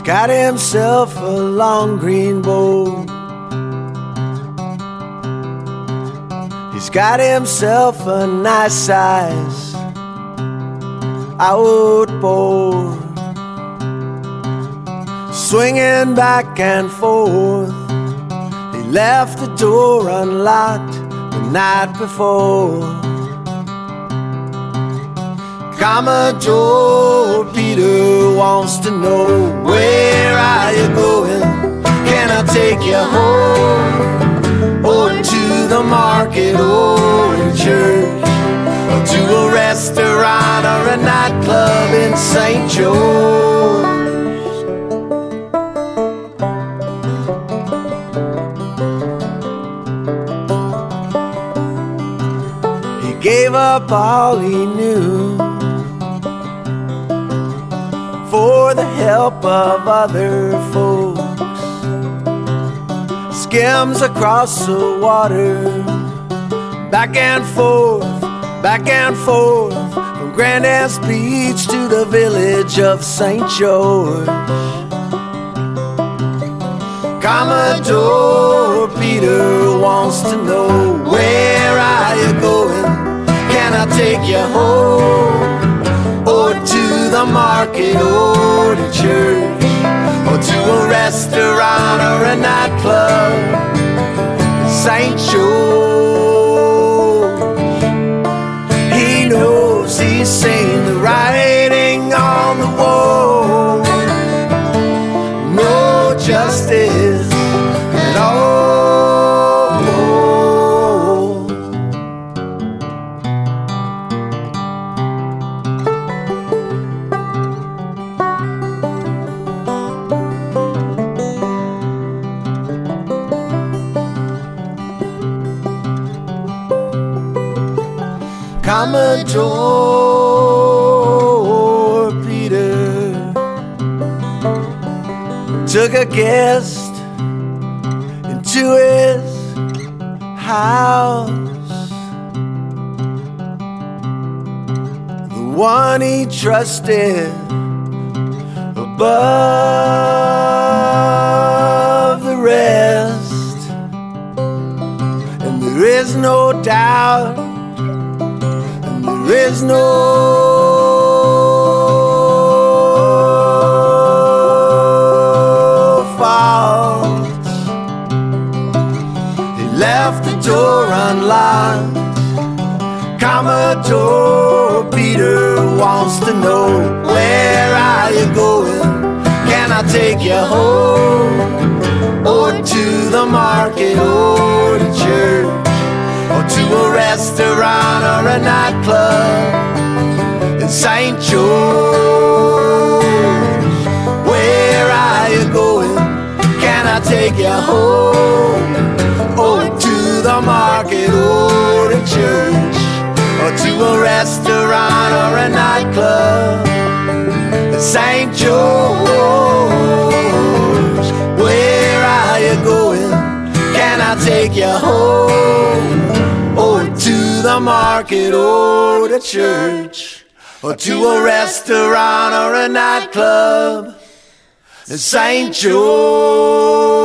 got himself a long green bow. He's got himself a nice size outboard, swinging back and forth. He left the door unlocked the night before. Commodore Peter wants to know, where are you going? Can I take you home? Or to the market or to church? Or to a restaurant or a nightclub in St. George? He gave up all he knew for the help of other folks. Skims across the water, back and forth, from Grandad's Beach to the village of St. George. Commodore Peter wants to know, where are you going? Can I take you home? Or to the market or to church? Or to a restaurant or a nightclub in St. George? He knows he's seen the writing on the wall. No justice at all. Commodore Peter took a guest into his house, the one he trusted above the rest. And there is no doubt, there is no fault. He left the door unlocked. Commodore Peter wants to know, where are you going? Can I take you home? Or to the market or to church? Or to a restaurant or a nightclub in St. George? Where are you going? Can I take you home? Or to the market or to church? Or to a restaurant or a nightclub in St. George? Where are you going? Can I take you home? Or to the market or to church? Or to a restaurant or a nightclub in St. George?